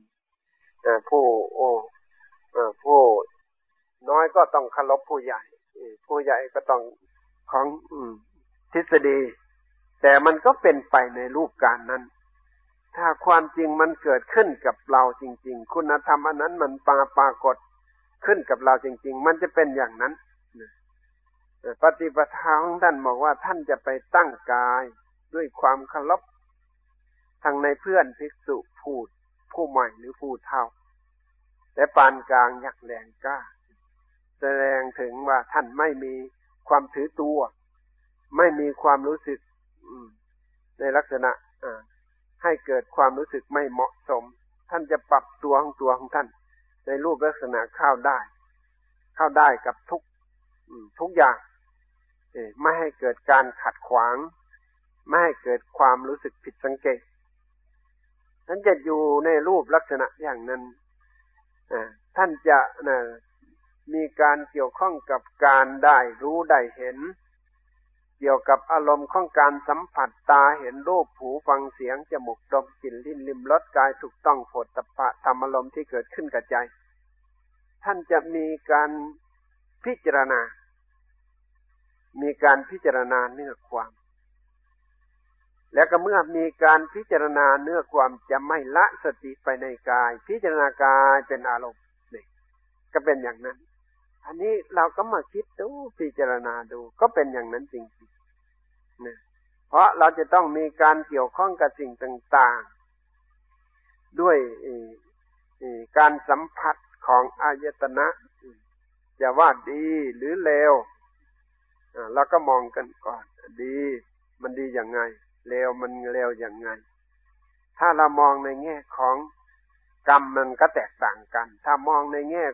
Speaker 1: ผู้น้อยก็ต้องเคารพผู้ใหญ่ผู้ใหญ่ก็ต้องของทฤษฎีแต่มันก็เป็นไปในรูปการนั้นถ้าความจริงมันเกิดขึ้นกับเราจริงๆคุณธรรมอันนั้นมันปรากฏขึ้นกับเราจริงๆมันจะเป็นอย่างนั้นปฏิปทาของท่านบอกว่าท่านจะไปตั้งกายด้วยความเคารพทั้งในเพื่อนภิกษุผู้ใหม่หรือผู้เฒ่าและปานกลางยักแรงกล้าแสดงถึงว่าท่านไม่มีความถือตัวไม่มีความรู้สึกในลักษณะให้เกิดความรู้สึกไม่เหมาะสมท่านจะปรับตัวของท่านในรูปลักษณะเข้าได้กับทุกอย่างไม่ให้เกิดการขัดขวางไม่ให้เกิดความรู้สึกผิดสังเกตท่านจะอยู่ในรูปลักษณะอย่างนั้นท่านจะมีการเกี่ยวข้องกับการได้รู้ได้เห็นเกี่ยวกับอารมณ์ของการสัมผัสตาเห็นรูปหูฟังเสียงจมูกดมกลิ่นลิ้นลิ้มรสกายถูกต้องโผฏฐัพพะธรรมอารมณ์ที่เกิดขึ้นกับใจท่านจะมีการพิจารณาเนื้อความแล้วก็เมื่อมีการพิจารณาเนื้อความจะไม่ละสติไปในกายพิจารณากายเป็นอารมณ์นี่ก็เป็นอย่างนั้นอันนี้เราก็มาคิดดูพิจารณาดูก็เป็นอย่างนั้นจริงๆนะเพราะเราจะต้องมีการเกี่ยวข้องกับสิ่งต่างๆด้วยการสัมผัสของอายตนะจะว่าดีหรือเลวเราก็มองกันก่อนดีมันดีอย่างไงเลวมันเลวอย่างไงถ้าเรามองในแง่ของกรรมมันก็แตกต่างกันถ้ามองในแง่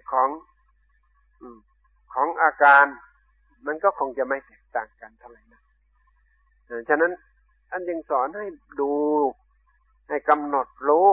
Speaker 1: ของอาการมันก็คงจะไม่แตกต่างกันเท่าไหร่นะฉะนั้นอันจึงสอนให้ดูให้กำหนดรู้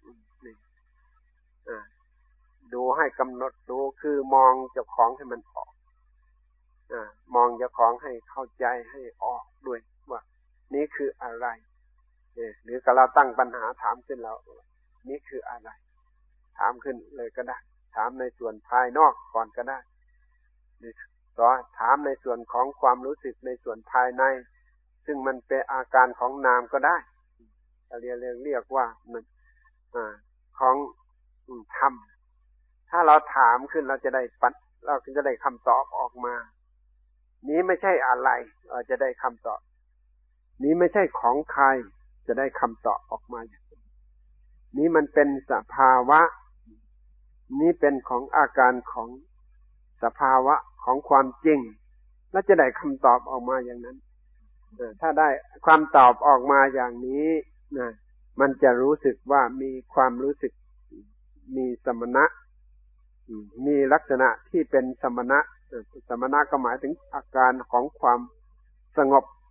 Speaker 1: ดูให้กำหนดรู้คือมองเจ้าของให้มันออกมองเจ้าของให้เข้าใจให้ออกด้วยว่านี่คืออะไรหรือก็เราตั้งปัญหาถามขึ้นแล้วนี่คืออะไรถามขึ้นเลยก็ได้ถามในส่วนภายนอกก่อนก็ได้หรือถามในส่วนของความรู้สึกในส่วนภายในซึ่งมันเป็นอาการของนามก็ได้เรียกว่ามันของธรรมถ้าเราถามขึ้นเราจะได้คำตอบออกมานี้ไม่ใช่อะไรจะได้คำตอบนี้ไม่ใช่ของใครจะได้คำตอบออกมาอย่างนี้มันเป็นสภาวะนี้เป็นของอาการของสภาวะของความจริงแล้วจะได้คำตอบออกมาอย่างนั้นถ้าได้ความตอบออกมาอย่างนี้นะมันจะรู้สึกว่ามีความรู้สึกมีสมณะมีลักษณะที่เป็นสมณะก็หมายถึงอาการของความสงบ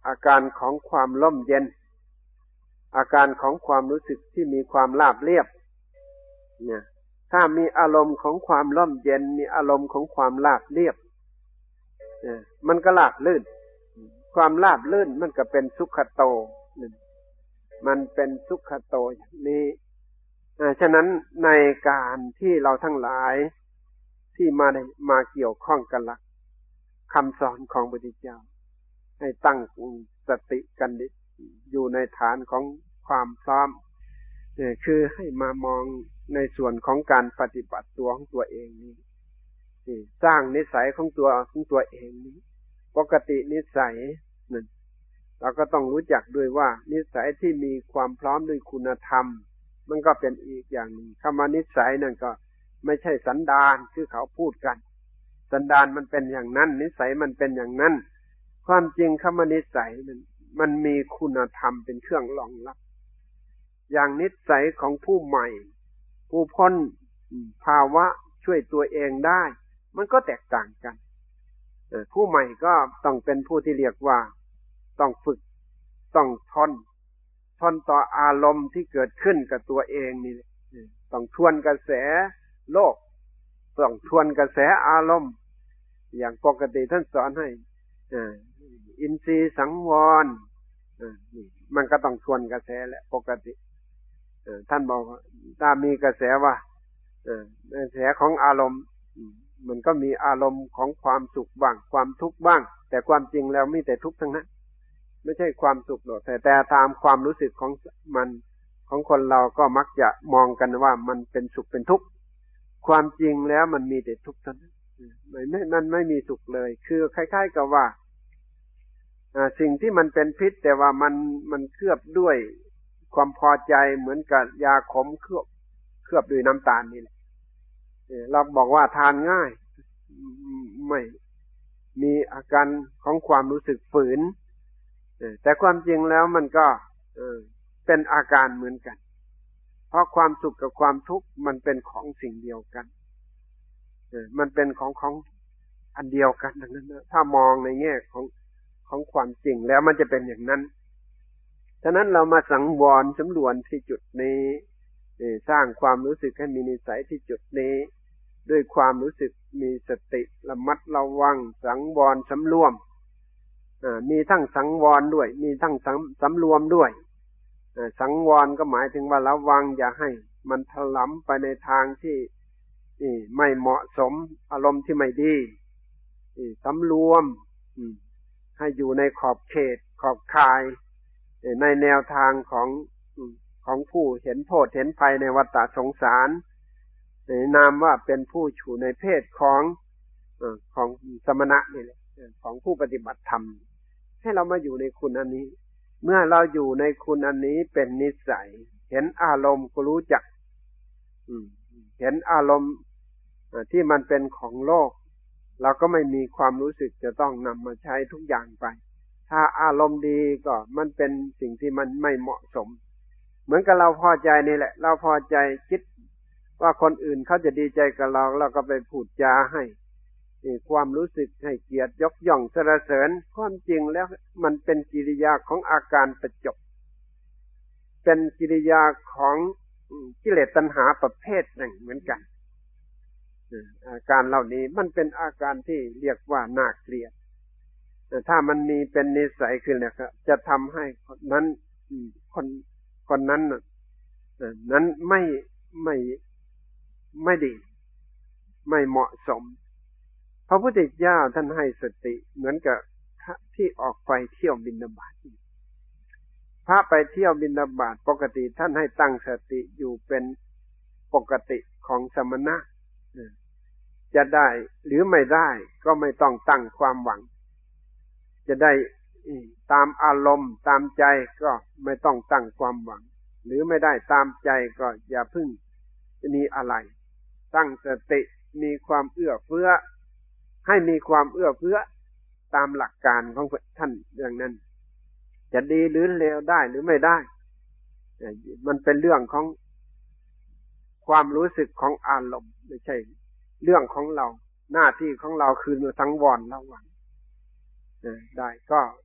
Speaker 1: อาการของความร่มเย็นอาการของความรู้สึกที่มีความราบเรียบเนี่ยถ้ามีอารมณ์ของความร่มเย็นมีอารมณ์ของความราบเรียบมันก็ราบลื่นความราบลื่นมันก็เป็นสุขโตมันเป็นสุขโตอย่างนี้ฉะนั้นในการที่เราทั้งหลายที่มาเกี่ยวข้องกันละคำสอนของพระพุทธเจ้าให้ตั้งสติกันอยู่ในฐานของความพร้อมคือให้มามองในส่วนของการปฏิบัติตัวของตัวเองนี้สร้างนิสัยของตัวเองนี้ปกตินิสัยนั่นเราก็ต้องรู้จักด้วยว่านิสัยที่มีความพร้อมด้วยคุณธรรมมันก็เป็นอีกอย่างหนึ่งคำว่านิสัยนั่นก็ไม่ใช่สันดานคือเขาพูดกันสันดานมันเป็นอย่างนั้นนิสัยมันเป็นอย่างนั้นความจริงคำว่านิสัยมันมีคุณธรรมเป็นเครื่องรองรับอย่างนิสัยของผู้ใหม่ผู้พ้นภาวะช่วยตัวเองได้มันก็แตกต่างกันผู้ใหม่ก็ต้องเป็นผู้ที่เรียกว่าต้องฝึกต้องทนต่ออารมณ์ที่เกิดขึ้นกับตัวเองนี่ต้องทวนกระแสโลกต้องทวนกระแสอารมณ์อย่างปกติท่านสอนให้อินทรีย์สังวรนี่มันก็ต้องทวนกระแสแหละปกติท่านบอกว่าถ้ามีกระแสว่ากระแสของอารมณ์มันก็มีอารมณ์ของความสุขบ้างความทุกข์บ้างแต่ความจริงแล้วมีแต่ทุกข์ทั้งนั้นไม่ใช่ความสุขหรอกแต่ตามความรู้สึกของมันของคนเราก็มักจะมองกันว่ามันเป็นสุขเป็นทุกข์ความจริงแล้วมันมีแต่ทุกข์เท่านั้นมันไม่มีสุขเลยคือคล้ายๆกับว่าสิ่งที่มันเป็นพิษแต่ว่ามันเคลือบด้วยความพอใจเหมือนกับยาขมเคลือบด้วยน้ำตาลนี่แหละเราบอกว่าทานง่ายไม่มีอาการของความรู้สึกฝืนแต่ความจริงแล้วมันก็เป็นอาการเหมือนกันเพราะความสุขกับความทุกข์มันเป็นของสิ่งเดียวกันมันเป็นของอันเดียวกันดังนั้นถ้ามองในแง่ของความจริงแล้วมันจะเป็นอย่างนั้นฉะนั้นเรามาสังวรสำรวจที่จุดนี้สร้างความรู้สึกให้มีนิสัยที่จุดนี้ด้วยความรู้สึกมีสติระมัดระวังสังวรสำรวมมีทั้งสังวรด้วยมีทั้งสำรวมด้วยสังวรก็หมายถึงว่าระวังอย่าให้มันถลำไปในทางที่ไม่เหมาะสมอารมณ์ที่ไม่ดีสำรวมให้อยู่ในขอบเขตขอบข่ายในแนวทางของผู้เห็นโทษเห็นภัยในวัฏสงสารนามว่าเป็นผู้อยู่ในเพศของสมณะนี่แหละของผู้ปฏิบัติธรรมให้เรามาอยู่ในคุณอันนี้เมื่อเราอยู่ในคุณอันนี้เป็นนิสัยเห็นอารมณ์ก็รู้จักเห็นอารมณ์ที่มันเป็นของโลกเราก็ไม่มีความรู้สึกจะต้องนำมาใช้ทุกอย่างไปถ้าอารมณ์ดีก็มันเป็นสิ่งที่มันไม่เหมาะสมเหมือนกับเราพอใจนี่แหละเราพอใจคิดว่าคนอื่นเขาจะดีใจกับเราก็ไปพูดจาให้ความรู้สึกให้เกียรติยกย่องสรรเสริญความจริงแล้วมันเป็นกิริยาของอาการประจบเป็นกิริยาของกิเลสตัณหาประเภทหนึ่งเหมือนกันอาการเหล่านี้มันเป็นอาการที่เรียกว่าน่าเกลียดถ้ามันมีเป็นนิสัยขึ้นแล้วจะทำให้คนนั้นนั้นไม่ดีไม่เหมาะสมพระพุทธเจ้าท่านให้สติเหมือนกับที่ออกไปเที่ยวบิณฑบาตพระไปเที่ยวบิณฑบาตปกติท่านให้ตั้งสติอยู่เป็นปกติของสมณะจะได้หรือไม่ได้ก็ไม่ต้องตั้งความหวังจะได้ตามอารมณ์ตามใจก็ไม่ต้องตั้งความหวังหรือไม่ได้ตามใจก็อย่าพึ่งมีอะไรตั้งสติมีความเอื้อเฟื้อให้มีความเอื้อเฟื้อตามหลักการของท่านอย่างนั้นจะดีหรือเลวได้หรือไม่ได้มันเป็นเรื่องของความรู้สึกของอารมณ์ไม่ใช่เรื่องของเราหน้าที่ของเราคือสังวรระวังได้ก็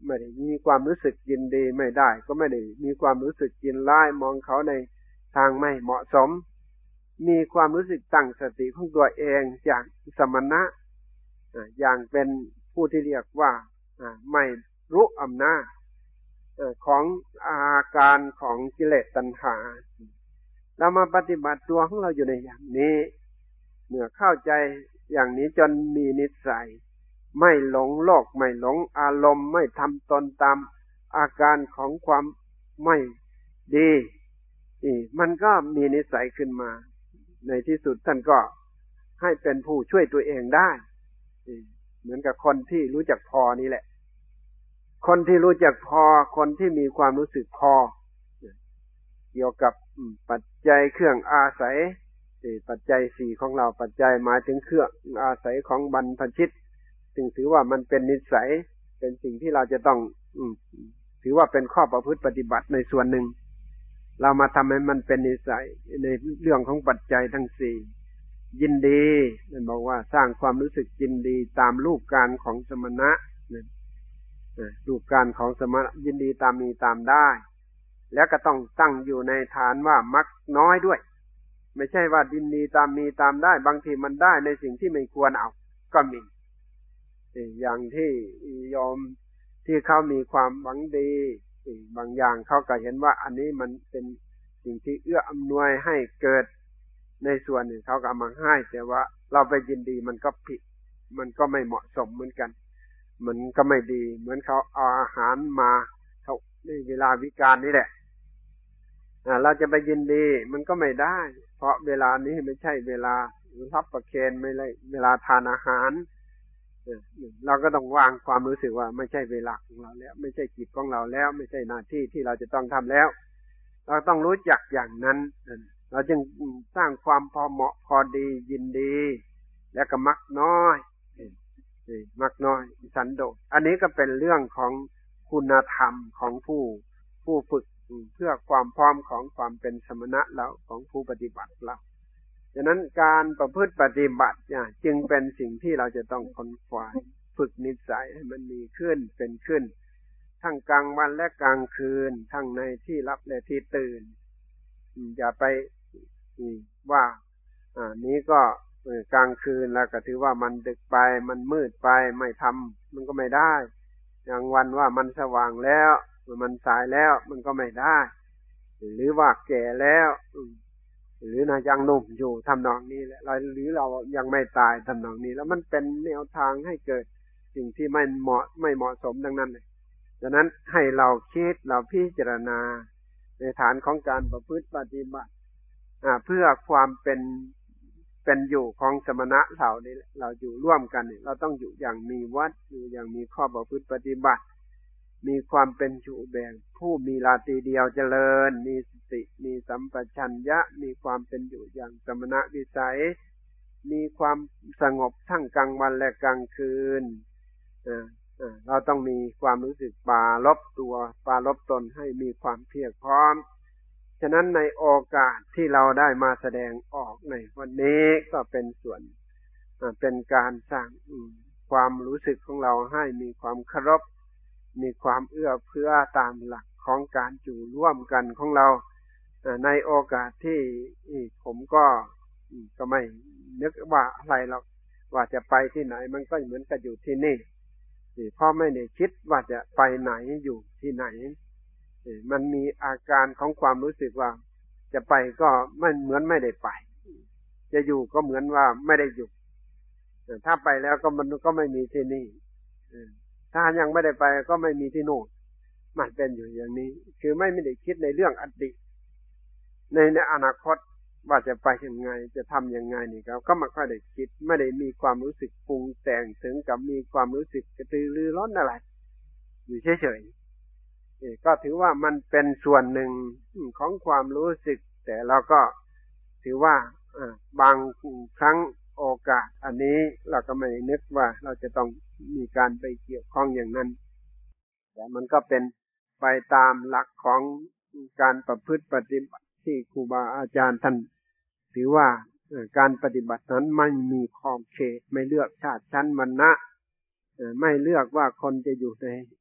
Speaker 1: ไม่ได้มีความรู้สึกยินดีไม่ได้ก็ไม่ได้มีความรู้สึกยินร้ายมองเขาในทางไม่เหมาะสมมีความรู้สึกตั้งสติของตัวเองอย่างสมณะอย่างเป็นผู้ที่เรียกว่าไม่รู้อำนาจของอาการของกิเลสตัณหาเรามาปฏิบัติตัวของเราอยู่ในอย่างนี้เมื่อเข้าใจอย่างนี้จนมีนิสัยไม่หลงโลกไม่หลงอารมณ์ไม่ทำตนตามอาการของความไม่ดีมันก็มีนิสัยขึ้นมาในที่สุดท่านก็ให้เป็นผู้ช่วยตัวเองได้เหมือนกับคนที่รู้จักพอนี่แหละคนที่รู้จักพอคนที่มีความรู้สึกพอเกี่ยวกับปัจจัยเครื่องอาศัยปัจจัยสี่ของเราปัจจัยหมายถึงเครื่องอาศัยของบรรพชิตซึ่งถือว่ามันเป็นนิสัยเป็นสิ่งที่เราจะต้องถือว่าเป็นข้อประพฤติปฏิบัติในส่วนหนึ่งเรามาทำให้มันเป็นนิสัยในเรื่องของปัจจัยทั้งสี่ยินดีนั่นบอกว่าสร้างความรู้สึกยินดีตามรูปการของสมณะรูปการของสมณะยินดีตามมีตามได้แล้วก็ต้องตั้งอยู่ในฐานว่ามักน้อยด้วยไม่ใช่ว่ายินดีตามมีตามได้บางทีมันได้ในสิ่งที่ไม่ควรเอาก็มีอย่างที่ยอมที่เขามีความหวังดีบางอย่างเขาก็เห็นว่าอันนี้มันเป็นสิ่งที่เอื้ออำนวยให้เกิดในส่วนหนึ่งเขาก็เอามาให้แต่ว่าเราไปยินดีมันก็ผิดมันก็ไม่เหมาะสมเหมือนกันมันก็ไม่ดีเหมือนเขาเอาอาหารมาเขาในเวลาวิกาลนี่แหละเราจะไปยินดีมันก็ไม่ได้เพราะเวลานี้ไม่ใช่เวลารับประเคนไม่ใช่เวลาทานอาหารเราก็ต้องวางความรู้สึกว่าไม่ใช่เวลาของเราแล้วไม่ใช่กิจของเราแล้วไม่ใช่หน้าที่ที่เราจะต้องทำแล้วเราต้องรู้จักอย่างนั้นเราจึงสร้างความพอเหมาะพอดียินดีและก็มักน้อยมักน้อยสันโดษอันนี้ก็เป็นเรื่องของคุณธรรมของผู้ฝึกเพื่อความพร้อมของความเป็นสมณะเราของผู้ปฏิบัติเราฉะนั้นการประพฤติปฏิบัติจึงเป็นสิ่งที่เราจะต้องค้นคว้าฝึกนิสัยให้มันมีขึ้นเป็นขึ้นทั้งกลางวันและกลางคืนทั้งในที่รับและที่ตื่นอย่าไปว่านี้ก็กลางคืนแล้วก็ถือว่ามันดึกไปมันมืดไปไม่ทำมันก็ไม่ได้อย่างวันว่ามันสว่างแล้วมันสายแล้วมันก็ไม่ได้หรือว่าแก่แล้วหรือนะยังหนุ่มอยู่ทำนองนี้แหละหรือเรายังไม่ตายทำนองนี้แล้วมันเป็นแนวทางให้เกิดสิ่งที่ไม่เหมาะสมดังนั้นเลยดังนั้นให้เราคิดเราพิจารณาในฐานของการประพฤติปฏิบัติเพื่อความเป็นอยู่ของสมณะเรานี่เราอยู่ร่วมกันเราต้องอยู่อย่างมีวัดอยู่อย่างมีข้อประพฤติปฏิบัติมีความเป็นอยู่แบบผู้มีราตรีเดียวเจริญมีสติมีสัมปชัญญะมีความเป็นอยู่อย่างสมณะวิสัยมีความสงบทั้งกลางวันและกลางคืนเราต้องมีความรู้สึกปราลบตัวปราลบตนให้มีความเพียรพร้อมฉะนั้นในโอกาสที่เราได้มาแสดงออกในวันนี้ก็เป็นส่วนเป็นการสร้างความรู้สึกของเราให้มีความเคารพมีความเอื้อเฟื้อตามหลักของการอยู่ร่วมกันของเราในโอกาสที่ผมก็ไม่นึกว่าอะไรหรอกว่าจะไปที่ไหนมันก็เหมือนกับอยู่ที่นี่เพราะไม่ได้คิดว่าจะไปไหนอยู่ที่ไหนมันมีอาการของความรู้สึกว่าจะไปก็ไม่เหมือนไม่ได้ไปจะอยู่ก็เหมือนว่าไม่ได้อยู่ถ้าไปแล้วก็มันก็ไม่มีที่นี่ถ้ายังไม่ได้ไปก็ไม่มีที่โน่นมันเป็นอยู่อย่างนี้คือไม่ได้คิดในเรื่องอดีตในอนาคตว่าจะไปยังไงจะทำยังไงนี่ครับก็ไม่ค่อยได้คิดไม่ได้มีความรู้สึกปรุงแต่งถึงกับมีความรู้สึกกระตือรือร้นอะไรอยู่เฉยๆก็ถือว่ามันเป็นส่วนหนึ่งของความรู้สึกแต่เราก็ถือว่าบางครั้งโอกาสอันนี้เราก็ไม่นึกว่าเราจะต้องมีการไปเกี่ยวข้องอย่างนั้นแต่มันก็เป็นไปตามหลักของการประพฤติปฏิบัติที่ครูบาอาจารย์ท่านถือว่าการปฏิบัตินั้นไม่มีขอบเขตไม่เลือกชาติชั้นวรรณะไม่เลือกว่าคนจะอยู่ใน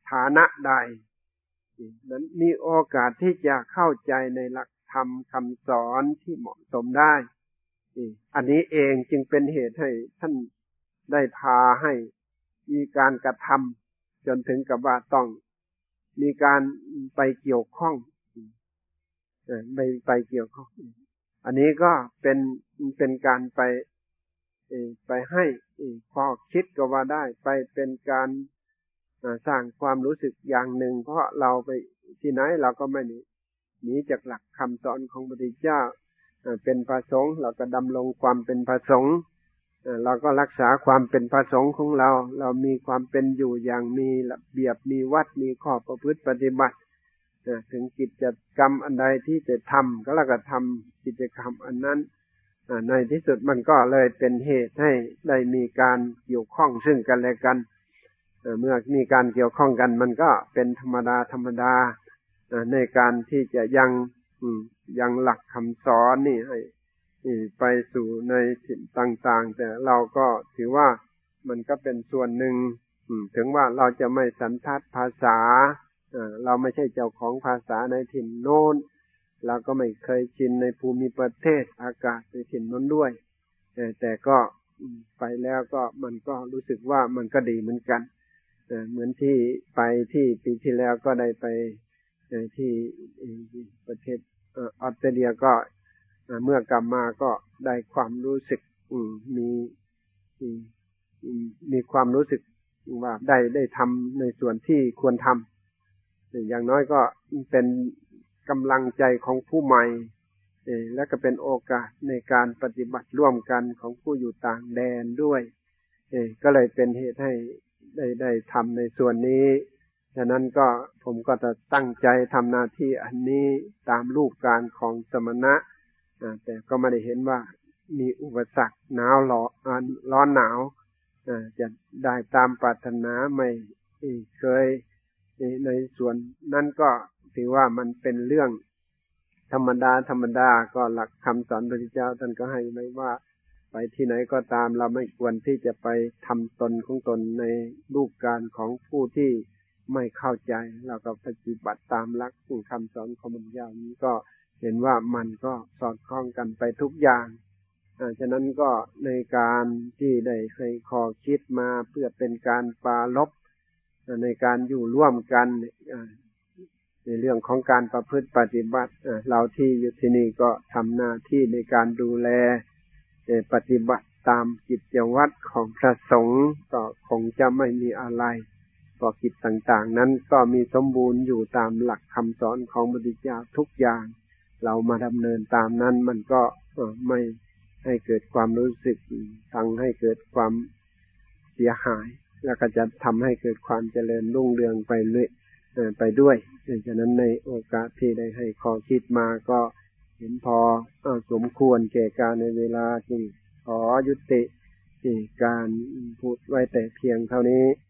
Speaker 1: ฐานะใดนั้นมีโอกาสที่จะเข้าใจในหลักธรรมคำสอนที่เหมาะสมได้อันนี้เองจึงเป็นเหตุให้ท่านได้พาให้มีการกระทำจนถึงกับว่าต้องมีการไปเกี่ยวข้องไปเกี่ยวข้องอันนี้ก็เป็นการไปให้ข้อคิดก็ว่าได้ไปเป็นการสร้างความรู้สึกอย่างหนึ่งเพราะเราไปที่ไหนเราก็ไม่หนีจากหลักคำสอนของพระพุทธเจ้าเป็นพระสงฆ์เราก็ดำรงความเป็นพระสงฆ์เราก็รักษาความเป็นพระสงฆ์ของเรามีความเป็นอยู่อย่างมีระเบียบมีวัดมีข้อประพฤติปฏิบัติถึงกิจกรรมอันใดที่จะทำก็แล้วก็ทำกิจกรรมอันนั้นในที่สุดมันก็เลยเป็นเหตุให้ได้มีการเกี่ยวข้องซึ่งกันและกันเมื่อมีการเกี่ยวข้องกันมันก็เป็นธรรมดาในการที่จะยังหลักคำสอนนี่ให้ไปสู่ในถิ่นต่างๆแต่เราก็ถือว่ามันก็เป็นส่วนหนึ่งถึงว่าเราจะไม่สันทัดภาษาเราไม่ใช่เจ้าของภาษาในถิ่นโน้นเราก็ไม่เคยชินในภูมิประเทศอากาศในถิ่นนั้นด้วยแต่ก็ไปแล้วก็มันก็รู้สึกว่ามันก็ดีเหมือนกันเหมือนที่ไปที่ปีที่แล้วก็ได้ไปที่ประเทศออสเตรเลียก็เมื่อกลับมาก็ได้ความรู้สึกมีความรู้สึกว่าได้ทำในส่วนที่ควรทำอย่างน้อยก็เป็นกำลังใจของผู้ใหม่และก็เป็นโอกาสในการปฏิบัติร่วมกันของผู้อยู่ต่างแดนด้วยก็เลยเป็นเหตุให้ได้ทำในส่วนนี้ฉะนั้นก็ผมก็จะตั้งใจทำหน้าที่อันนี้ตามรูปการของสมณะแต่ก็ไม่ได้เห็นว่ามีอุปสรรคหนาวร้อนหนาวจะได้ตามปรารถนาไม่เคยในส่วนนั้นก็ถือว่ามันเป็นเรื่องธรรมดาก็หลักคำสอนพระพุทธเจ้าท่านก็ให้ไว้ว่าไปที่ไหนก็ตามเราไม่ควรที่จะไปทำตนของตนในรูปการของผู้ที่ไม่เข้าใจเราก็ปฏิบัติตามหลักคำสอนของพระพุทธเจ้านี้ก็เห็นว่ามันก็สอดคล้องกันไปทุกอย่างฉะนั้นก็ในการที่ได้ให้ข้อคิดมาเพื่อเป็นการปราลบในการอยู่ร่วมกันในเรื่องของการประพฤติปฏิบัติเราที่อยู่ที่นี่ก็ทำหน้าที่ในการดูแลปฏิบัติตามกิจวัตรของพระสงฆ์ก็คงจะไม่มีอะไรก็กิจต่างๆนั้นก็มีสมบูรณ์อยู่ตามหลักคำสอนของพระพุทธเจ้าทุกอย่างเรามาดำเนินตามนั้นมันก็ไม่ให้เกิดความรู้สึกทั้งให้เกิดความเสียหายแล้วก็จะทำให้เกิดความเจริญรุ่งเรืองไปด้วยฉะนั้นในโอกาสที่ได้ให้ข้อคิดมาก็เห็นพอสมควรแก่การในเวลาจึงขอยุติการพูดไว้แต่เพียงเท่านี้